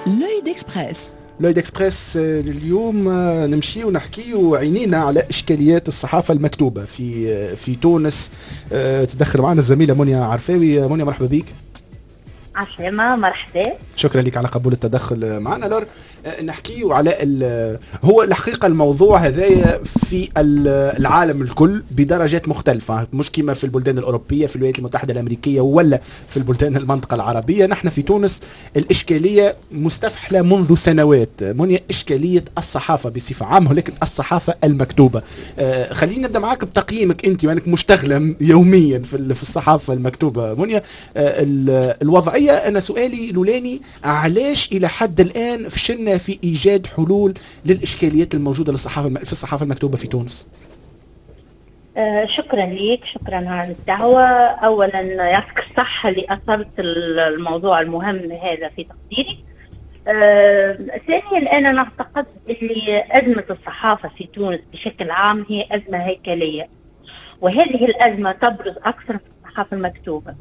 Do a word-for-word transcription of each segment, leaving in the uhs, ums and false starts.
لوي ديكسبريس. لوي ديكسبريس اليوم نمشي ونحكي وعينينا على إشكاليات الصحافة المكتوبة في في تونس. تدخل معنا الزميلة منيا عرفاوي. منيا مرحبا بك. عسلامة، مرحبا. شكرا لك على قبول التدخل معنا. لور نحكي على هو الحقيقة الموضوع هذا في العالم الكل بدرجات مختلفة، مش كما في البلدان الأوروبية في الولايات المتحدة الأمريكية ولا في البلدان المنطقة العربية. نحن في تونس الإشكالية مستفحلة منذ سنوات. منيا إشكالية الصحافة بصفة عامة، ولكن الصحافة المكتوبة. آه خلينا نبدأ معاك بتقييمك أنت وأنك مشتغلة يوميا في في الصحافة المكتوبة. منيا آه الوضعية، أنا سؤالي لولاني علاش إلى حد الآن فشلنا في إيجاد حلول للإشكاليات الموجودة للصحافة في الصحافة المكتوبة في تونس؟ آه شكرا لك، شكرا على الدعوة. أولا يعطيك الصحة اللي أثرت الموضوع المهم هذا في تقديري. آه ثانيا أنا نعتقد اللي أزمة الصحافة في تونس بشكل عام هي أزمة هيكلية، وهذه الأزمة تبرز أكثر في الصحافة المكتوبة.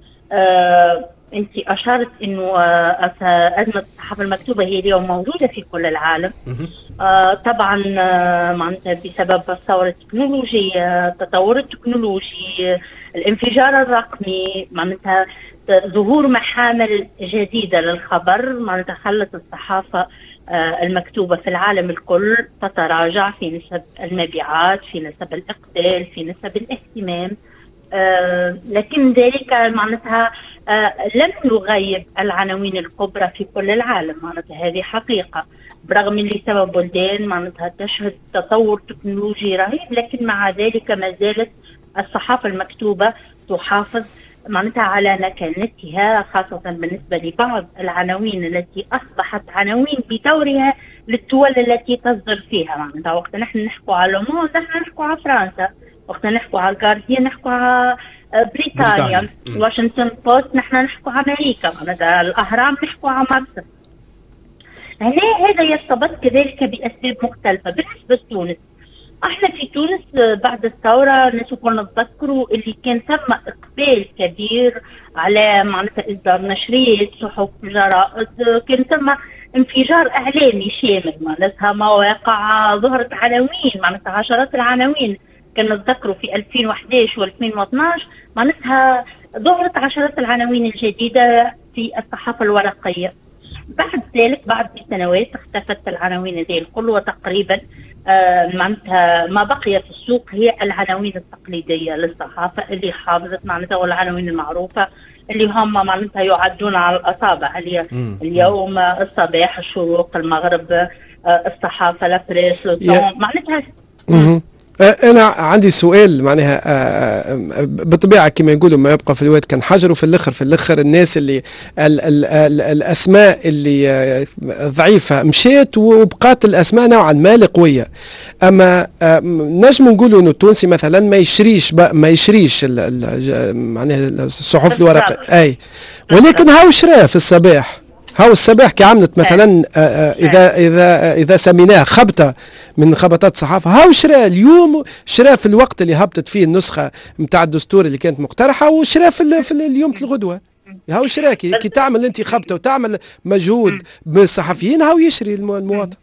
آه انت اشارت انه ازمه الصحافه المكتوبه هي اليوم موجوده في كل العالم. آه طبعا آه معناتها بسبب الثوره التكنولوجيه، التطور التكنولوجي، الانفجار الرقمي، معناتها ظهور محامل جديده للخبر، معناتها خلت الصحافه آه المكتوبه في العالم الكل تتراجع في نسب المبيعات، في نسب الاقبال، في نسب الاهتمام. آه لكن ذلك معناتها آه لم يغيب العناوين الكبرى في كل العالم، معناتها هذه حقيقة. برغم اللي سبب بلدان معناتها تشهد تطور تكنولوجي رهيب، لكن مع ذلك ما زالت الصحافة المكتوبة تحافظ معناتها على مكانتها، خاصة بالنسبة لبعض العناوين التي أصبحت عناوين بدورها للدول التي تصدر فيها. معناتها وقت نحن نحكوا على لوموند نحن نحكوا على فرنسا، وقت نحكوا على الجارديان نحكوا على بريطانيا، واشنطن بوست نحن نحكوا على امريكا، معناتها الاهرام نحكوا على مصر. هنا هذا يرتبط كذلك باسباب مختلفه. بالنسبه لتونس، احنا في تونس بعد الثوره نسوق نتذكروا اللي كان ثم اقبال كبير على معناتها اصدار نشريات، صحف، جرائد، كان ثم انفجار اعلامي شامل، معناتها مواقع ظهرت عناوين، معناتها عشرات العناوين. كنا نتذكروا في ألفين وإحدى عشر وألفين واثناشر معناتها ظهرت عشرات العناوين الجديدة في الصحافة الورقية. بعد ذلك بعد سنوات اختفت العناوين هذه الكل، وتقريبا آه معناتها ما بقي في السوق هي العناوين التقليدية للصحافة اللي حافظت معناتها، والعناوين المعروفة اللي هم معناتها يعدون على الأصابع. اليوم الصباح، الشروق، المغرب، آه الصحافة، لابريس، لوطون، معناتها. أنا عندي سؤال معناها بطبيعة كما يقولوا ما يبقى في الواد كان حجر، وفي الآخر في الآخر الناس اللي ال ال ال الأسماء اللي ضعيفة مشيت وبقات الأسماء نوعا ما القوية. أما نجم نقولوا إنه التونسي مثلا ما يشريش ما يشريش معناها الصحف الورقية أي، ولكن هاو شراه في الصباح. هاو الصباح كي عملت مثلا اذا اذا اذا سميناه خبطه من خبطات الصحافه، هاو شرا اليوم، شرا في الوقت اللي هبطت فيه النسخه نتاع الدستور اللي كانت مقترحه، وشرا في, في اليوم الغدوه. هاو شرا كي, كي تعمل انت خبطه وتعمل مجهود من الصحفيين، هاو يشري المواطن.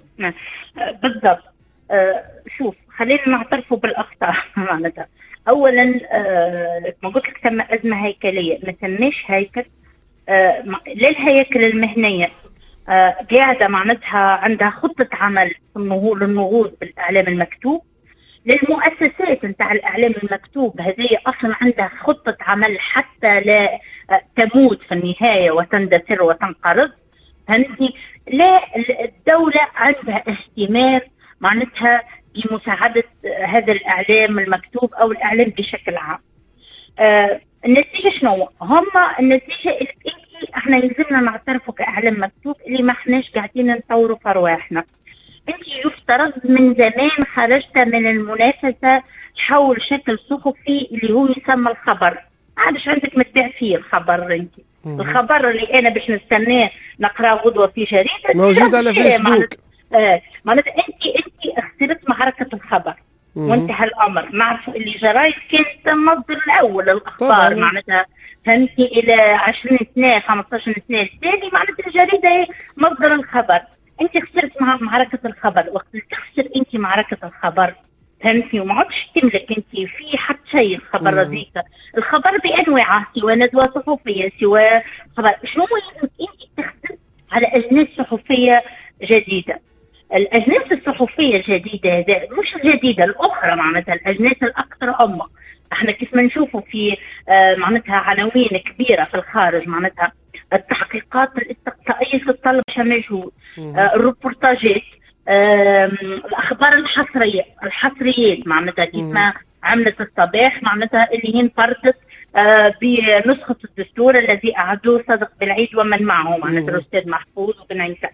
بالضبط. آه شوف، خلينا نعترفوا بالاخطاء. معناتها اولا آه ما قلت لك ثم ازمه هيكليه، ما ثماش هيكل. آه للهياكل المهنية آه قاعدة معناتها عندها خطة عمل للنهوض بالإعلام المكتوب. للمؤسسات نتاع الإعلام المكتوب هذه أصلا عندها خطة عمل حتى لا آه تموت في النهاية وتندثر وتنقرض. فهمتني؟ لا، الدولة عندها اهتمام معناتها بمساعدة هذا الإعلام المكتوب أو الإعلام بشكل عام. آه النتيجة شنو؟ هم النتيجة اللي احنا يلزمنا نعترفوا كإعلام مكتوب اللي ما احناش قاعدين نطوروا في أرواحنا. انت يفترض من زمان خرجت من المنافسة حول شكل صحفي اللي هو يسمى الخبر. ما عادش عندك متباع فيه الخبر. انت الخبر اللي انا باش نستناه نقراه غدوة في جريدة موجود على فيسبوك. اه معناتها انت انت خسرت معركة الخبر. وانتهى الامر. نعرفوا اللي جرايد كانت المصدر الاول للاخبار معناتها فهمتي الى عشرين سنه خمسطاش سنه التالي معناتها الجريده هي مصدر الخبر. انت خسرت مع معركه الخبر، وقت اللي تخسر انت معركه الخبر فهمتي وما عادش تملك انت في حتى شيء الخبر هذيك. الخبر بانواعه سواء ندوه صحفيه سواء خبر، شنو لازمك انت تخدم على اجناس صحفيه جديده. الاجناس الصحفيه الجديده هذا مش الجديده الاخرى معناتها الاجناس الاكثر عمق. احنا كيف ما نشوفوا في آه معناتها عناوين كبيره في الخارج معناتها التحقيقات الاستقصائيه في الطلب مجهول، آه الروبورتاجات، آه الاخبار الحصريه الحصريات معناتها كيف ما عملت الصباح معناتها اللي هي انفردت آه بنسخه الدستور الذي اعدوه صدق بالعيد ومن معه معناتها الاستاذ محفوظ وبن عيسى.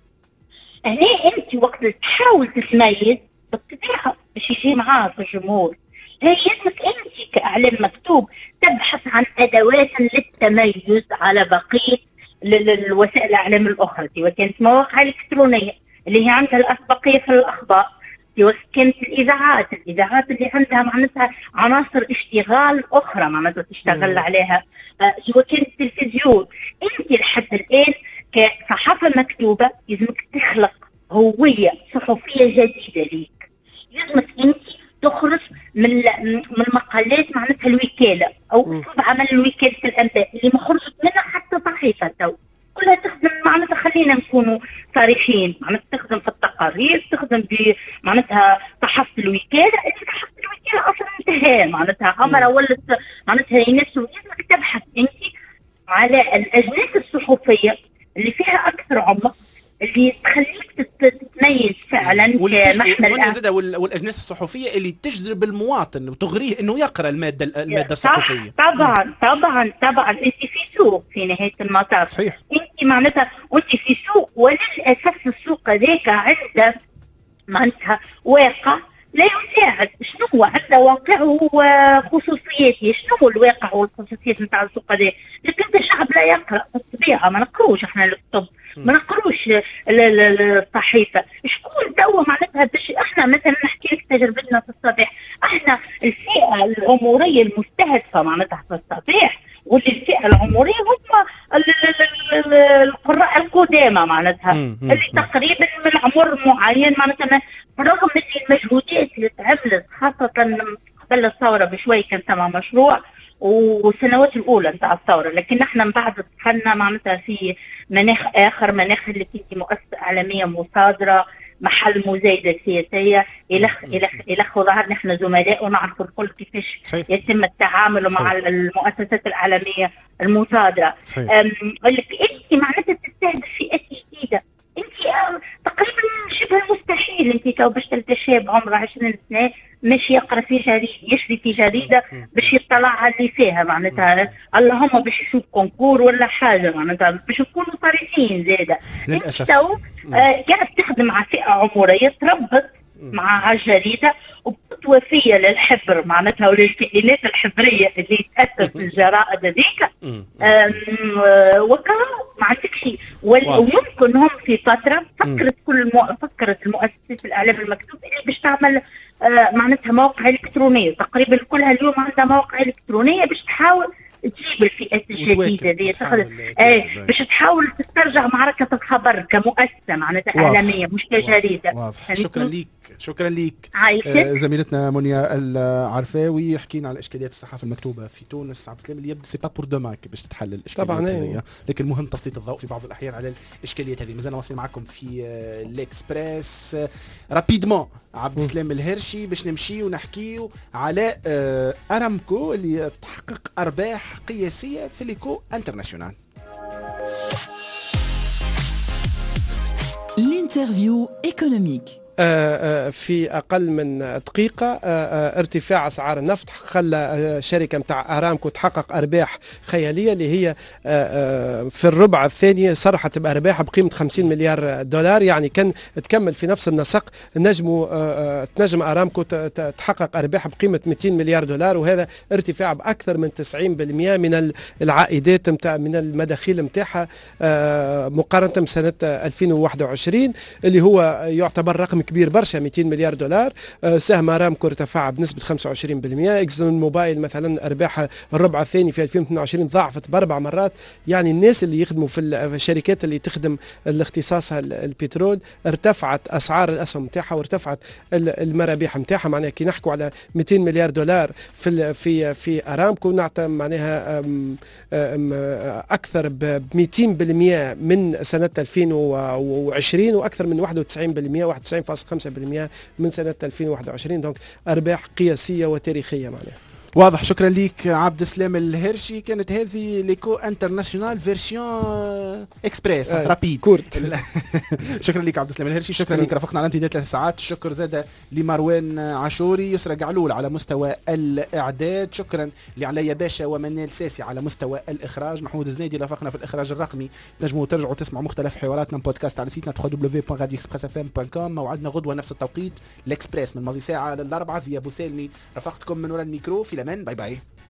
هنا انت وقت تحاول تتميز بالطبيعه باش يجي معاك الجمهور، هي يلزمك انت كاعلام مكتوب تبحث عن ادوات للتميز على بقيه الوسائل الاعلام الاخرى، سواء كانت مواقع الكترونيه اللي هي عندها الاسبقيه في الاخبار، سواء كانت الاذاعات، الاذاعات اللي عندها معناتها عناصر اشتغال اخرى معناتها تشتغل عليها، سواء كان التلفزيون. انت لحد الان كصحافه مكتوبه يلزمك تخلق هويه صحفيه جديده ليك. يلزمك انت تخرج من من مقالات معناتها الوكاله او اسلوب عمل الوكاله الانباء اللي ما خرجت منها حتى صحيفه تو كلها تخدم معناتها خلينا نكونوا صريحين معناتها تخدم في التقارير، تخدم ب معناتها صحافه الوكاله اللي صحافه الوكاله اصلا انتهى معناتها عمرها ولت معناتها هي نفسه. لازمك تبحث انت على الاجناس الصحفيه اللي فيها اكثر عمق اللي تخليك تتميز فعلا كمحمل والاجناس الصحفيه اللي تجذب المواطن وتغريه انه يقرا الماده الماده الصحفيه. طبعا طبعا طبعا انت في سوق في نهايه المطاف صحيح. انت معناتها وانت في سوق وللاسف السوق هذاك عنده معناتها واقع لا يساعد. شنو هو عنده واقعه وخصوصياته؟ شنو هو الواقع والخصوصيات نتاع السوق هذا؟ لكن انت شعب لا يقرا بالطبيعه، ما نقروش احنا الكتب، ما نقروش الصحيفه. شكون توا معناتها باش احنا مثلا نحكي لك تجربتنا في الصباح، احنا الفئه العمريه المستهدفه معناتها في الصباح واللي الفئه العمريه هم القراء القدامى معناتها اللي تقريبا من عمر معين معناتها رغم المجهودات اللي تعملت خاصه قبل الثوره بشوي كان ثم مشروع والسنوات الاولى نتاع الثوره، لكن احنا من بعد دخلنا معناتها في مناخ اخر، مناخ اللي كنت مؤسسه اعلاميه مصادره محل مزايده سياسيه الخ الخ الخ وظهر نحن زملاء ونعرف الكل كيفاش يتم التعامل صحيح. مع المؤسسات الاعلاميه المصادره. اللي انت معناتها تستهدف فئات جديده، انت تقريبا شبه مستحيل انت تو باش تلقى شاب عمره عشرين سنه ماشي يقرا في جريده يشري في جريده باش يطلع على اللي فيها معناتها اللهم باش يشوف كونكور ولا حاجه معناتها باش يكونوا صريحين زاده. للاسف تو آه قاعد تخدم مع فئه عمريه تربط مع الجريده وبتوفيه للحبر معناتها وللكائنات الحبريه اللي تاثر في الجرائد هذيك وكانوا ما عندك شيء. ويمكن هم في فتره فكرت كل مو... فكرت المؤسسات الاعلام المكتوب اللي باش تعمل آه معناتها مواقع الكترونيه، تقريبا كلها اليوم عندها مواقع الكترونيه باش تحاول تجيب الفئات الجديده دي تاخذ ايه باش تحاول تسترجع معركه الخبر كمؤسسه معناتها اعلاميه مش كجريده. شكرا ليك شكرا ليك آه زميلتنا منيا العرفاوي. حكينا على اشكاليات الصحافه المكتوبه في تونس. عبد السلام اللي يبدو سي با بور دومان باش تحل الاشكاليات طبعا هذه، لكن مهم تسليط الضوء في بعض الاحيان على الاشكاليات هذه. مازال واصلين معكم في الاكسبريس رابيدمون عبد السلام الهرشي باش نمشي ونحكيو على ارامكو اللي تحقق ارباح قياسيه في ليكو انترناسيونال. الانترفيو ايكونوميك في أقل من دقيقة ارتفاع أسعار النفط خلى شركة متاع أرامكو تحقق أرباح خيالية اللي هي في الربع الثاني صرحت بأرباح بقيمة خمسين مليار دولار. يعني كان تكمل في نفس النسق نجموا تنجم أرامكو تحقق أرباح بقيمة مئتين مليار دولار، وهذا ارتفاع بأكثر من تسعين بالمئة من العائدات متاع من المداخيل متاعها مقارنة بسنة ألفين وواحد وعشرين اللي هو يعتبر رقم كبير برشا مئتين مليار دولار. آه سهم ارامكو ارتفع بنسبه خمسة وعشرين بالمئة. اكسون موبايل مثلا ارباحها الربع الثاني في ألفين واثنين وعشرين ضاعفت باربع مرات. يعني الناس اللي يخدموا في الشركات اللي تخدم الاختصاصها البترول ارتفعت اسعار الاسهم نتاعها وارتفعت المرابح نتاعها. معناها كي نحكوا على مئتين مليار دولار في في في ارامكو نعطى معناها أم أم اكثر ب مئتين بالمئة من سنه ألفين وعشرين واكثر من واحد وتسعين بالمئة واحد وتسعين فاصلة خمسة بالمئة من سنه ألفين وواحد وعشرين. دونك ارباح قياسيه وتاريخيه معناها. واضح. شكرا ليك عبد السلام الهرشي. كانت هذه ليكو انترناسيونال فيرسيون اكسبريس آه رابيد كورت. شكرا ليك عبد السلام الهرشي. شكرا ليك رافقنا على امتداد ثلاث ساعات. شكر زاده لمروان عاشوري، يسرى قعلول على مستوى الاعداد. شكرا لعليا باشا ومنال ساسي على مستوى الاخراج. محمود الزنيدي رافقنا في الاخراج الرقمي. تنجموا ترجعوا تسمعوا مختلف حواراتنا بودكاست على سيتنا دبليو دبليو دبليو دوت راديو اكسبريس اف ام دوت كوم. موعدنا غدوه نفس التوقيت الاكسبريس من ماضي ساعه للاربعه. ذي ابو سالمي رافقتكم من وراء الميكرو. في الامان. باي باي.